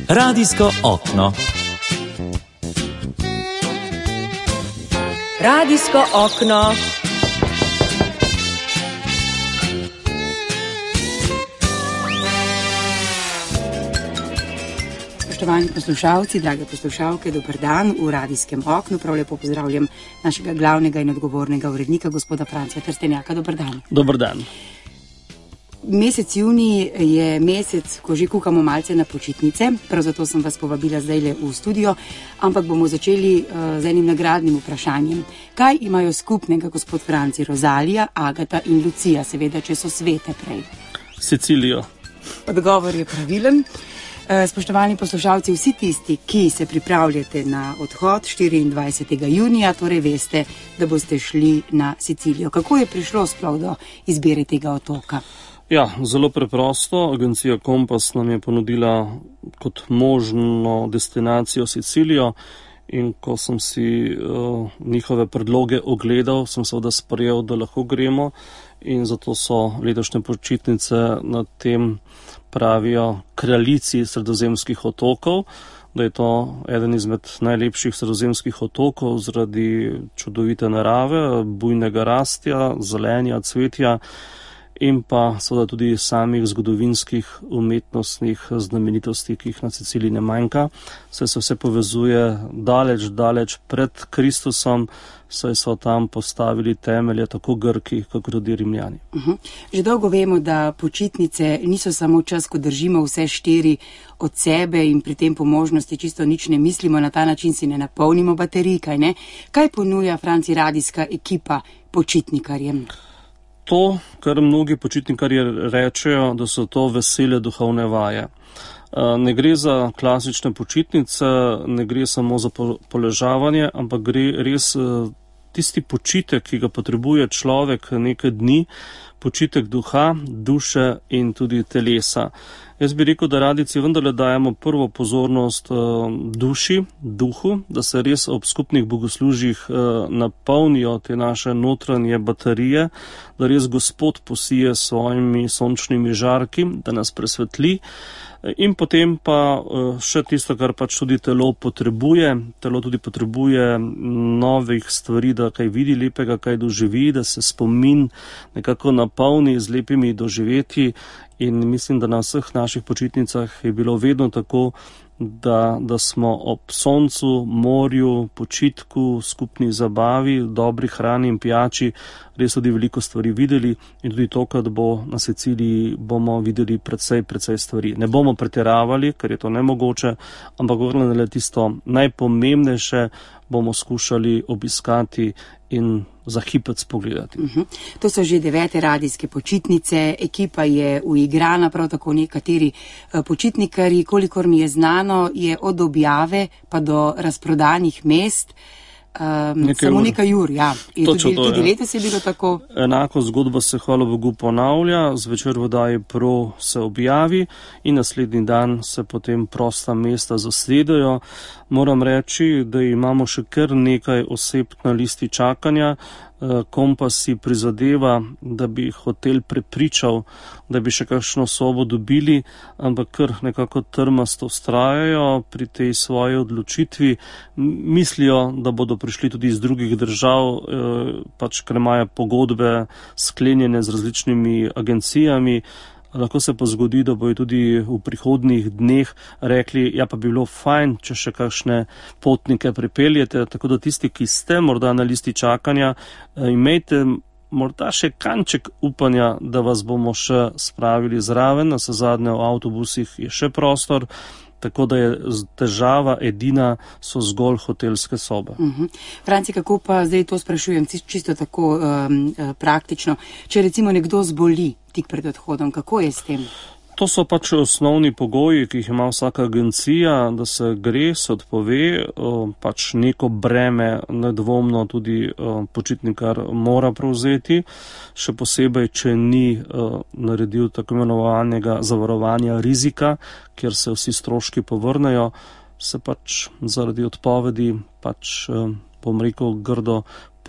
Radijsko okno. Radijsko okno. Spoštovani poslušalci, drage poslušalke, dober dan v radijskem oknu. Prav lepo pozdravljam našega glavnega in odgovornega urednika, gospoda Francija Trstenjaka. Dober dan. Dober dan. Mesec junij je mesec, ko že kuhamo malce na počitnice, prav zato sem vas povabila zdajle v studio, ampak bomo začeli z enim nagradnim vprašanjem. Kaj imajo skupnega gospod Franci Rozalija, Agata in Lucija, seveda, če so svete prej? Sicilijo. Odgovor je pravilen. Spoštovani poslušalci, vsi tisti, ki se pripravljate na odhod 24. junija, torej veste, da boste šli na Sicilijo. Kako je prišlo sploh do izbire tega otoka? Ja, zelo preprosto. Agencija Kompas nam je ponudila kot možno destinacijo Sicilijo in ko sem si njihove predloge ogledal, sem seveda sprejel, da lahko gremo in zato so letošnje počitnice na tem, pravijo, kraljici sredozemskih otokov, da je to eden izmed najlepših sredozemskih otokov zaradi čudovite narave, bujnega rastja, zelenja, cvetja in pa seveda tudi samih zgodovinskih umetnostnih znamenitosti, ki jih na Siciliji ne manjka. Saj se vse povezuje daleč pred Kristusom, saj so tam postavili temelje tako Grki, kot tudi Rimljani. Že dolgo vemo, da počitnice niso samo čas, ko držimo vse štiri od sebe in pri tem po možnosti čisto nič ne mislimo, na ta način si ne napolnimo baterij, kaj ne? Kaj ponuja Franci radijska ekipa počitnikarjem? To, kar mnogi počitnikarji rečejo, da so to vesele duhovne vaje. Ne gre za klasične počitnice, ne gre samo za poležavanje, ampak gre res tisti počitek, ki ga potrebuje človek nekaj dni, počitek duha, duše in tudi telesa. Jaz bi rekel, da radijci vendarle dajemo prvo pozornost duši, duhu, da se res ob skupnih bogoslužjih napolnijo te naše notranje baterije, da res Gospod posije svojimi sončnimi žarki, da nas presvetli. In potem pa še tisto, kar pač tudi telo potrebuje. Telo tudi potrebuje novih stvari, da kaj vidi lepega, kaj doživi, da se spomin nekako napolni z lepimi doživetji. In mislim, da na vseh naših počitnicah je bilo vedno tako, da smo ob soncu, morju, počitku, skupni zabavi, dobri hrani in pijači res tudi veliko stvari videli in tudi tokrat bo na Siciliji bomo videli precej stvari. Ne bomo pretiravali, ker je to nemogoče, ampak vendarle tisto najpomembnejše bomo skušali obiskati in za hipec pogledati. To so že 9. radijske počitnice, ekipa je uigrana, prav tako nekateri počitnikarji, kolikor mi je znano, je od objave pa do razprodanih mest samo nekaj ur, ja. Tudi letos je bilo tako. Enako zgodba se, hvala Bogu, ponavlja, zvečer v oddaji Pro se objavi in naslednji dan se potem prosta mesta zasedajo. Moram reči, da imamo še kar nekaj oseb na listi čakanja. Kompas si prizadeva, da bi hotel prepričal, da bi še kakšno sobo dobili, ampak kar nekako trmasto vztrajajo pri tej svoji odločitvi. Mislijo, da bodo prišli tudi iz drugih držav, pač ker imajo pogodbe sklenjene z različnimi agencijami. Lahko se pa zgodi, da bojo tudi v prihodnjih dneh rekli, ja pa bi bilo fajn, če še kakšne potnike pripeljete, tako da tisti, ki ste morda na listi čakanja, imejte morda še kanček upanja, da vas bomo še spravili zraven, na zadnje v avtobusih je še prostor, tako da je težava edina so zgolj hotelske sobe. Franci, kako pa zdaj to sprašujem, čisto tako praktično, če recimo nekdo zboli tik pred odhodom, kako je s tem? To so pač osnovni pogoji, ki jih ima vsaka agencija, da se gre, se odpove, pač neko breme nedvomno tudi počitnikar mora prevzeti, še posebej, če ni naredil tako imenovanega zavarovanja rizika, kjer se vsi stroški povrnejo, se pač zaradi odpovedi, bom rekel, grdo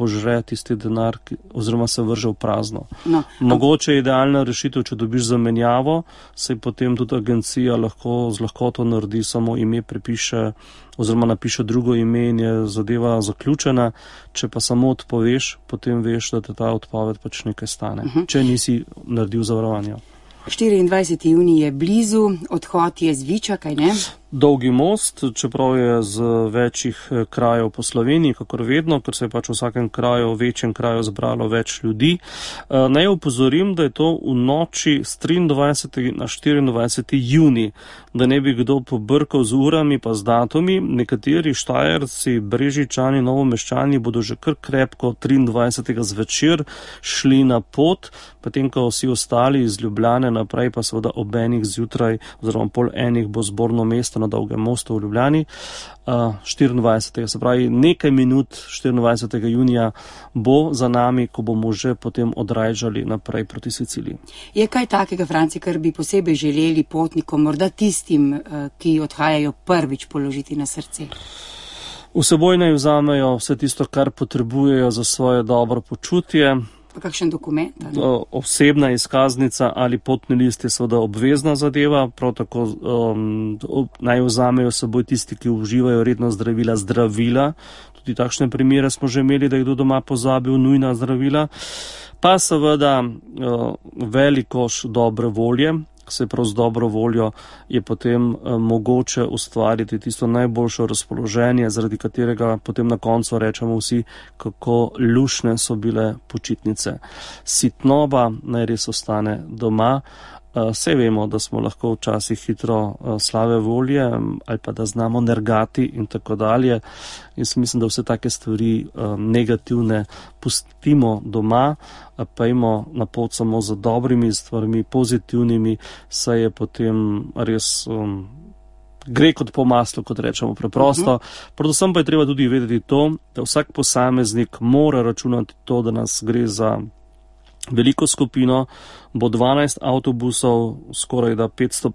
požre tisti denar oziroma se vrže v prazno. No, mogoče je idealna rešitev, če dobiš zamenjavo, se potem tudi agencija lahko z lahkoto naredi, samo ime prepiše oziroma napiše drugo ime in je zadeva zaključena. Če pa samo odpoveš, potem veš, da te ta odpoved pač nekaj stane, če nisi naredil zavarovanja. 24. junij je blizu, odhod je z Viča, kaj ne? Dolgi most, čeprav je z večjih krajev po Sloveniji, kakor vedno, ker se je pač v vsakem kraju, večjem kraju zbralo več ljudi. Naj upozorim, da je to v noči z 23. na 24. junij, da ne bi kdo pobrkal z urami pa z datumi. Nekateri Štajerci, Brežičani, Novomeščani bodo že kar krepko 23. zvečer šli na pot, potem ko vsi ostali iz Ljubljane naprej, pa seveda ob enih zjutraj oziroma pol enih bo zborno mesto na Dolgem mostu v Ljubljani. 24. se pravi nekaj minut 24. junija bo za nami, ko bomo že potem odrajžali naprej proti Siciliji. Je kaj takega, Franci, kar bi posebej želeli potnikom, morda tistim, ki odhajajo prvič, položiti na srce? Vseboj naj vzamejo vse tisto, kar potrebujejo za svoje dobro počutje. Pa kakšen dokument? Osebna izkaznica ali potni list je seveda obvezna zadeva, prav tako naj vzamejo seboj tisti, ki uživajo redno zdravila. Tudi takšne primere smo že imeli, da je kdo doma pozabil nujna zdravila. Pa seveda velik koš dobre volje. Se prav z dobro voljo je potem mogoče ustvariti tisto najboljšo razpoloženje, zaradi katerega potem na koncu rečemo vsi, kako lušne so bile počitnice. Sitnoba naj res ostane doma. Vse vemo, da smo lahko včasih hitro slabe volje ali pa da znamo nergati in tako dalje. Jaz mislim, da vse take stvari negativne pustimo doma, pa imamo na pot samo za dobrimi stvarmi, pozitivnimi, saj je potem res gre kot po maslu, kot rečemo preprosto. Predvsem pa je treba tudi vedeti to, da vsak posameznik mora računati to, da nas gre za veliko skupino, bo 12 avtobusov, skoraj da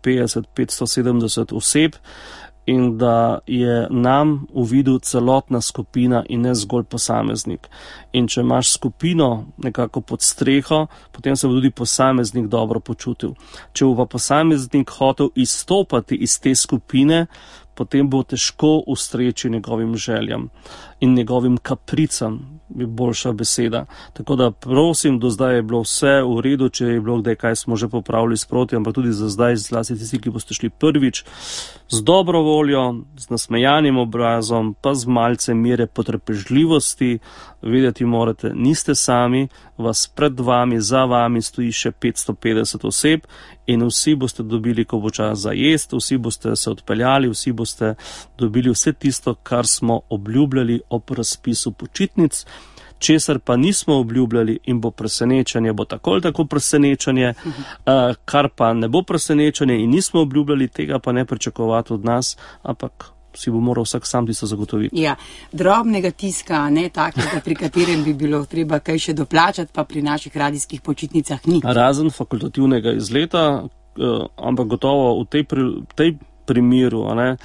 550-570 oseb in da je nam v vidu celotna skupina in ne zgolj posameznik. In če imaš skupino nekako pod streho, potem se bo tudi posameznik dobro počutil. Če bo pa posameznik hotel izstopati iz te skupine, potem bo težko ustreči njegovim željam in njegovim kapricam, je boljša beseda. Tako da prosim, do zdaj je bilo vse v redu, če je bilo kdaj kaj smo že popravili sproti, ampak tudi za zdaj, zlasti tisti, ki boste šli prvič, z dobro voljo, z nasmejanim obrazom, pa z malce mere potrpežljivosti, vedeti morate, niste sami, vas pred vami, za vami stoji še 550 oseb in vsi boste dobili, ko bo čas za jest, vsi boste se odpeljali, vsi boste dobili vse tisto, kar smo obljubljali ob razpisu počitnic. Česar pa nismo obljubljali in bo presenečenje, bo tako ali tako presenečenje, kar pa ne bo presenečenje in nismo obljubljali, tega pa ne pričakovati od nas, ampak si bo moral vsak sam tisto zagotoviti. Ja, drobnega tiska, ne takega, pri katerem bi bilo treba kaj še doplačati, pa pri naših radijskih počitnicah ni. Razen fakultativnega izleta, ampak gotovo v tej primeru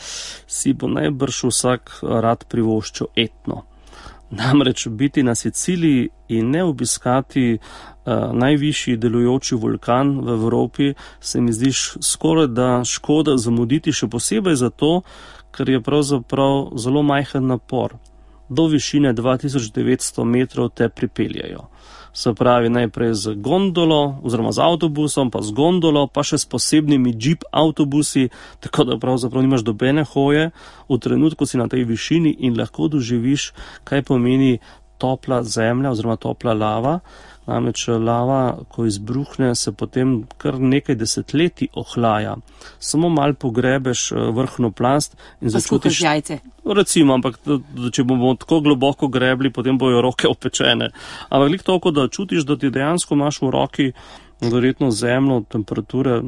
si bo najbrž vsak rad privoščil etno. Namreč biti na Siciliji in ne obiskati najvišji delujoči vulkan v Evropi se mi zdi skoraj da škoda zamuditi, še posebej zato, ker je pravzaprav zelo majhen napor. Do višine 2900 metrov te pripeljajo. Se pravi najprej z gondolo oziroma z avtobusom, pa z gondolo, pa še s posebnimi džip avtobusi, tako da pravzaprav nimaš dobene hoje v trenutku si na tej višini in lahko doživiš, kaj pomeni topla zemlja oziroma topla lava. Namreč lava, ko izbruhne, se potem kar nekaj desetletij ohlaja. Samo malo pogrebeš vrhno plast in začutiš jajce. Recimo, ampak če bomo tako globoko grebli, potem bojo roke opečene. Ampak lik toliko, da čutiš, da ti dejansko imaš v roki verjetno zemljo temperature,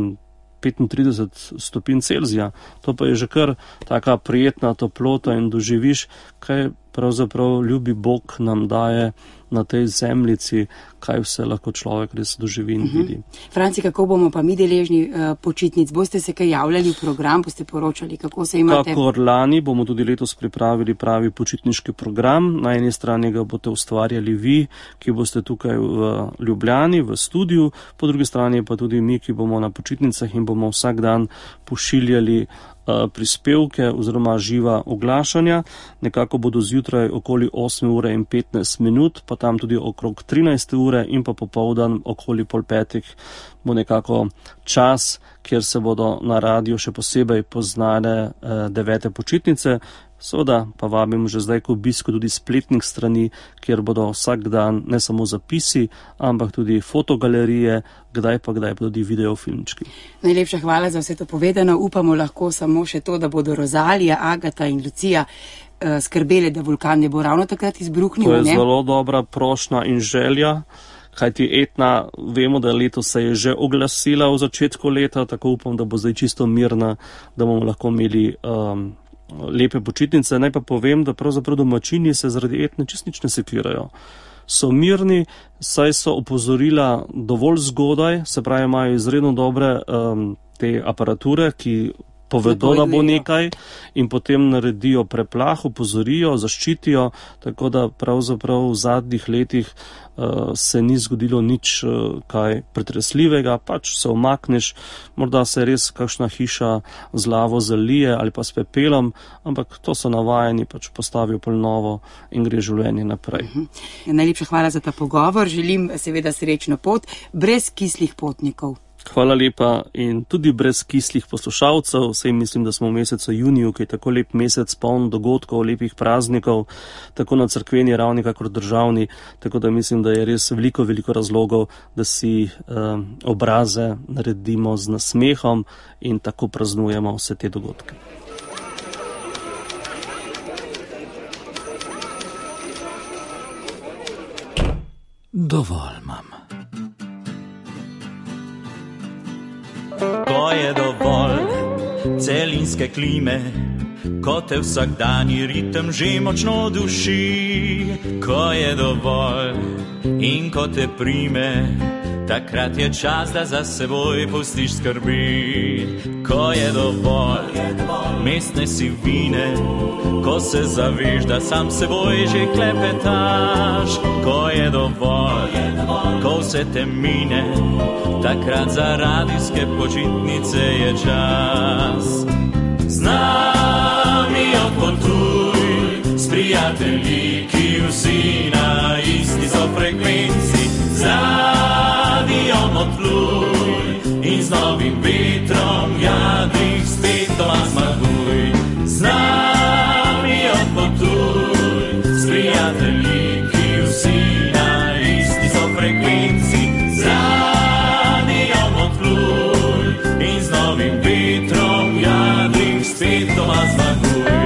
35 stopinj Celzija. To pa je že kar taka prijetna toplota in doživiš, kaj pravzaprav ljubi Bog nam daje na tej zemljici, kaj vse lahko človek res doživi in vidi. Franci, kako bomo pa mi deležni počitnic? Boste se kaj javljali v program, boste poročali, kako se imate? Kakor lani bomo tudi letos pripravili pravi počitniški program. Na eni strani ga boste ustvarjali vi, ki boste tukaj v Ljubljani, v studiu, po drugi strani pa tudi mi, ki bomo na počitnicah in bomo vsak dan pošiljali prispevke oziroma živa oglašanja. Nekako bodo zjutraj okoli 8:15, pa tam tudi okrog 13 in pa popoldan okoli 4:30 bo nekako čas, kjer se bodo na radiju še posebej poznale 9. počitnice. Seveda pa vabim že zdaj k obisku tudi spletnih strani, kjer bodo vsak dan ne samo zapisi, ampak tudi fotogalerije, kdaj pa tudi videofilmčki. Najlepša hvala za vse to povedano. Upamo lahko samo še to, da bodo Rozalija, Agata in Lucija skrbeli, da vulkan ne bo ravno takrat izbruhnil. To je zelo dobra prošnja in želja. Kajti Etna, vemo, da letos se je že oglasila v začetku leta, tako upam, da bo zdaj čisto mirna, da bomo lahko imeli lepe počitnice. Naj pa povem, da pravzaprav domačini se zaradi Etne čisto nič ne sekirajo. So mirni, saj so opozorila dovolj zgodaj, se pravi, imajo izredno dobre te aparature, ki povedo, da bo nekaj in potem naredijo preplah, opozorijo, zaščitijo, tako da pravzaprav v zadnjih letih se ni zgodilo nič kaj pretresljivega, pač se omakneš, morda se res kakšna hiša z lavo zalije ali pa s pepelom, ampak to so navajeni, pač postavijo polnovo in gre življenje naprej. Najlepša hvala za ta pogovor, želim seveda srečno pot, brez kislih potnikov. Hvala lepa in tudi brez kislih poslušalcev, saj mislim, da smo v mesecu juniju, ki je tako lep mesec, poln dogodkov, lepih praznikov, tako na cerkveni ravni, kakor državni, tako da mislim, da je res veliko razlogov, da si obraze naredimo z nasmehom in tako praznujemo vse te dogodke. Dovolj imam. Ko je dovolj celinske klime, ko te vsakdanji ritem že močno duši, ko je dovolj in ko te prime, takrat je čas, da za seboj pustiš skrbi. Ko je dovolj mestne sivine, ko se zaveš, da sam seboj že klepetaš, ko je dovolj, ko vse te mine, takrat za radijske počitnice je čas. Z nami odpotuj, s prijatelji, ki vsi na isti so frekvenci, z radijom odpluj in z novim vetrom jadrih spet doma zmaguj. Z nami odpotuj, s prijatelji, ki vsi na isti so frekvenci, z radijom odpluj in z novim vetrom jadrih spet doma zmaguj.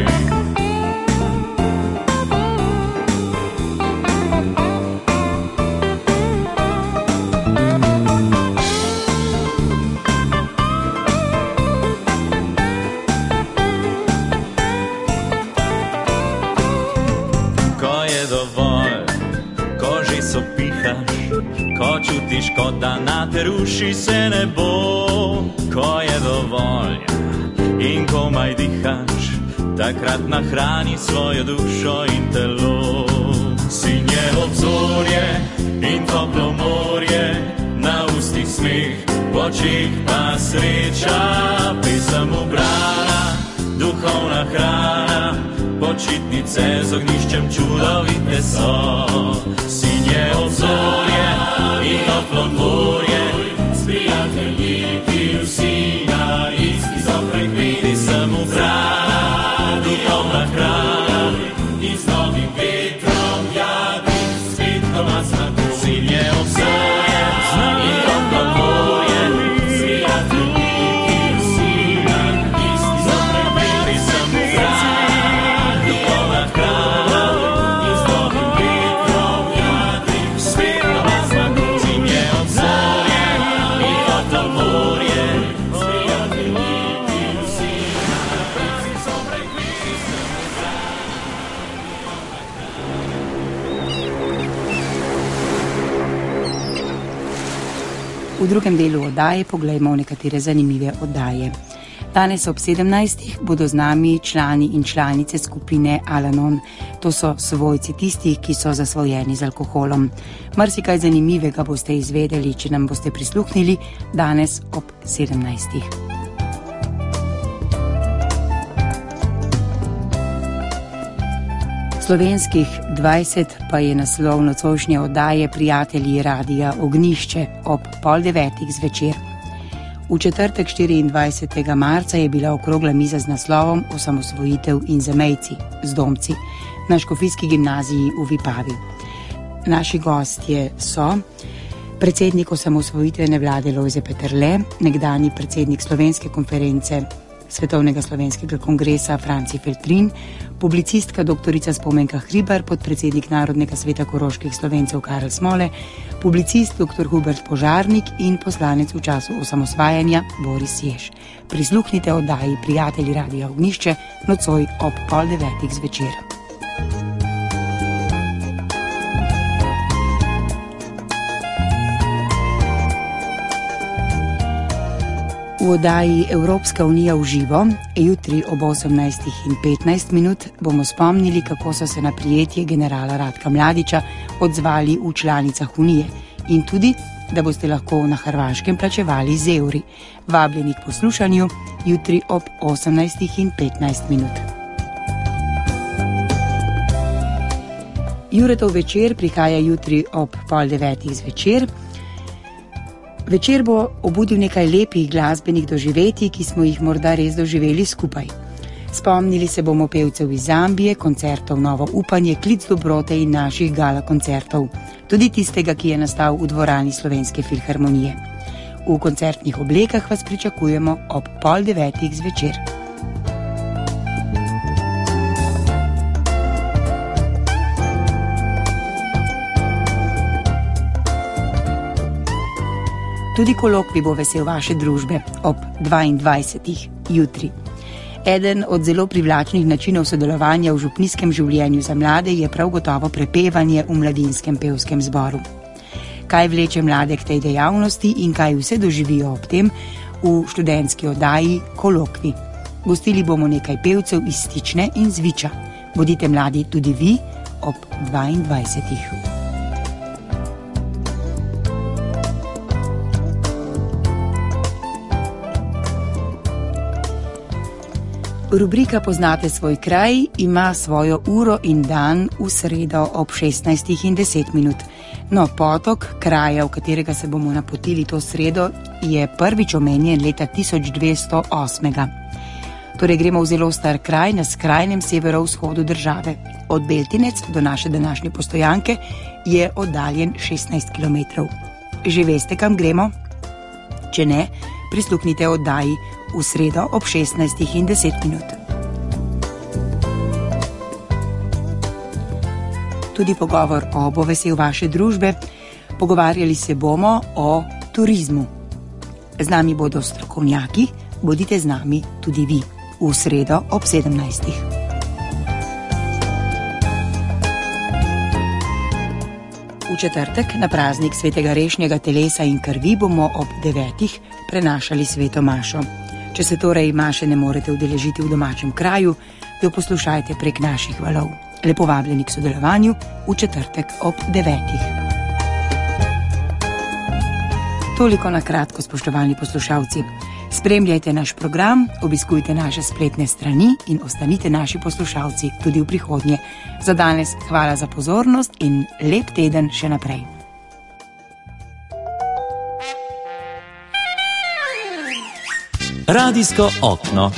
Ko čutiš, kot da na te ruši se ne bo, ko je dovolj in komaj dihaš, takrat nahrani svojo dušo in telo. Sinje obzorje in toplo morje, na ustih smeh, v očih pa sreča, pesem ubrana, duhovna hrana, počitnice z ognjiščem čudovite so. Sinje obzorje in toplo morje, s prijatelji, ki vsi na isti so frekvenci, sem ubrana, duhovna hrana in z novim vetrom jadrih spet doma zmaguj. Sinje obzorje in toplo morje, s prijatelji, ki vsi na isti so frekvenci, sem ubrana, duhovna hrana in z novim vetrom jadrih spet doma zmaguj. Sinje obzorje in toplo morje, s prijatelji, V drugem delu oddaje poglejmo nekatere zanimive oddaje. Danes ob 17. bodo z nami člani in članice skupine Al-Anon. To so svojci tistih, ki so zasvojeni z alkoholom. Marsikaj zanimivega boste izvedeli, če nam boste prisluhnili danes ob 17. Slovenskih 20 pa je naslov nocojšnje oddaje Prijatelji Radia Ognjišče ob 8:30 zvečer. V četrtek 24. marca je bila okrogla miza z naslovom Osamosvojitev in zamejci, zdomci, na Škofijski gimnaziji v Vipavi. Naši gostje so predsednik osamosvojitvene vlade Lojze Peterle, nekdanji predsednik Slovenske konference Svetovnega slovenskega kongresa Franci Feltrin, publicistka doktorica Spomenka Hribar, podpredsednik Narodnega sveta koroških Slovencev Karel Smole, publicist dr. Hubert Požarnik in poslanec v času osamosvajanja Boris Jež. Prisluhnite oddaji Prijatelji Radia Ognjišče nocoj ob 8:30 zvečer. V oddaji Evropska unija v živo, jutri ob 18:15 bomo spomnili, kako so se na prijetje generala Ratka Mladića odzvali v članicah unije in tudi, da boste lahko na Hrvaškem plačevali z evri. Vabljeni k poslušanju jutri ob 18:15. Juretov večer prihaja jutri ob 8:30 zvečer. Večer bo obudil nekaj lepih glasbenih doživetij, ki smo jih morda res doživeli skupaj. Spomnili se bomo pevcev iz Zambije, koncertov Novo upanje, Klic dobrote in naših gala koncertov. Tudi tistega, ki je nastal v dvorani Slovenske filharmonije. V koncertnih oblekah vas pričakujemo ob 8:30 zvečer. Tudi kolokvij bo vesel vaše družbe ob 22. jutri. Eden od zelo privlačnih načinov sodelovanja v župnijskem življenju za mlade je prav gotovo prepevanje v mladinskem pevskem zboru. Kaj vleče mlade k tej dejavnosti in kaj vse doživijo ob tem v študentski oddaji Kolokvij. Gostili bomo nekaj pevcev iz Stične in Zviča. Bodite mladi tudi vi ob 22. Rubrika Poznate svoj kraj ima svojo uro in dan v sredo ob 16:10. No, potok kraja, v katerega se bomo napotili to sredo, je prvič omenjen leta 1208. Torej gremo v zelo star kraj na skrajnem severovzhodu države. Od Beltinec do naše današnje Postojanke je oddaljen 16 km. Že veste, kam gremo? Če ne, prisluhnite oddaji v sredo ob 16:10. Tudi pogovor bo vesel vaše družbe. Pogovarjali se bomo o turizmu. Z nami bodo strokovnjaki, bodite z nami tudi vi v sredo ob 17. V četrtek na praznik svetega rešnjega telesa in krvi bomo ob 9. prenašali sveto mašo. Če se torej maše ne morete udeležiti v domačem kraju, jo poslušajte prek naših valov. Lepo vabljeni k sodelovanju v četrtek ob 9. Toliko na kratko, spoštovani poslušalci. Spremljajte naš program, obiskujte naše spletne strani in ostanite naši poslušalci tudi v prihodnje. Za danes hvala za pozornost in lep teden še naprej. Radijsko okno.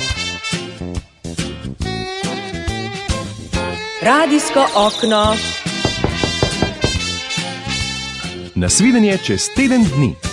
Radijsko okno. Nasvidenje čez teden dni.